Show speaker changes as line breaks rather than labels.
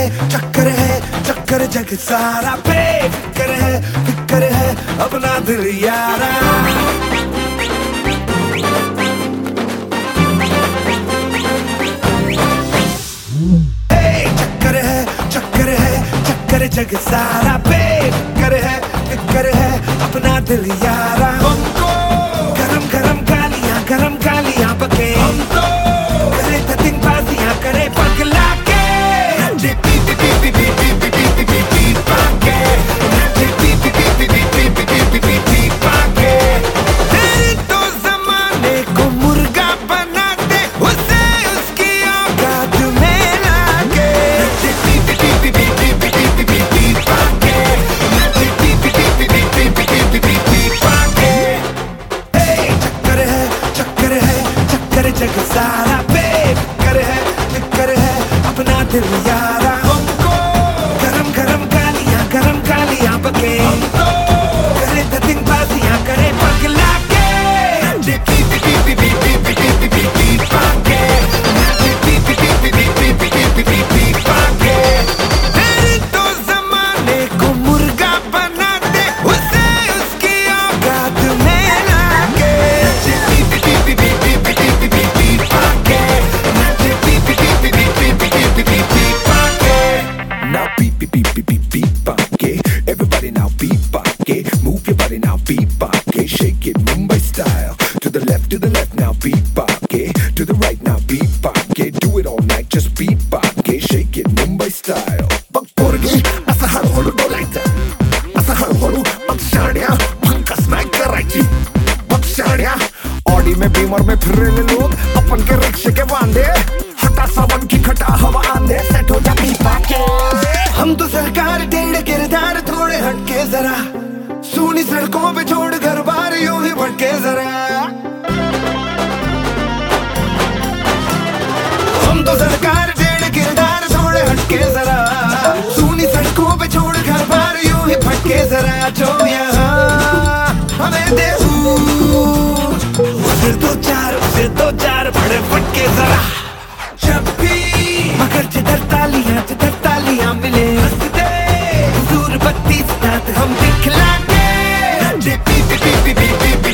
चक्कर जग सारा फिक्र है अपना दिल यारा। चक्कर जग सारा फिक्र है अपना दिल यारा। गरम गालियां बके करे धतिंगबाजियां करे पगला के नचे पी पाके नचे पी पाके। तेरे तो जमाने को मुर्गा बना दे उसे उसकी औकात में लाके नचे पी पाके नचे पी पाके। चक्कर जग सारा फिक्र है अपना दिल यारा। गरम गालियां बके करे धतिंगबाजियां करे पगला के नचे पी पाके नचे पी पाके। तेरे तो जमाने को मुर्गा बना दे उसे उसकी औकात में लाके नचे पी पाके नचे पी पाके।
Now beep pake. Everybody now beep pake. Move your body now beep pake. Shake it Mumbai style. To the left now beep pake. To the right now beep pake. Do it all night just beep pake. Shake it Mumbai style. Bak porge asa haru dolaita. Asa haru bak shania bhankas nahi करायची. Bak shania Audi में beamer में फिर रहे लोग अपन के रिक्शे के बांधे हटा सावन की खटा हवा आंधे सेट हो जा beep pake।
हम तो सरकार टेढ़े किरदार थोड़े हटके जरा सूनी सड़कों पे छोड़ घर बार यूं ही भटके जरा। हम तो सरकार टेढ़े किरदार थोड़े हटके जरा सूनी सड़कों पे छोड़ घर बार यूं ही भटके जरा। जो यहाँ हमें दे उसे दो चार बड़े फटके जरा। जब भी मगर जिधर तालियां मिले हुजूर बत्ती साथ हम दिखला के नचे पी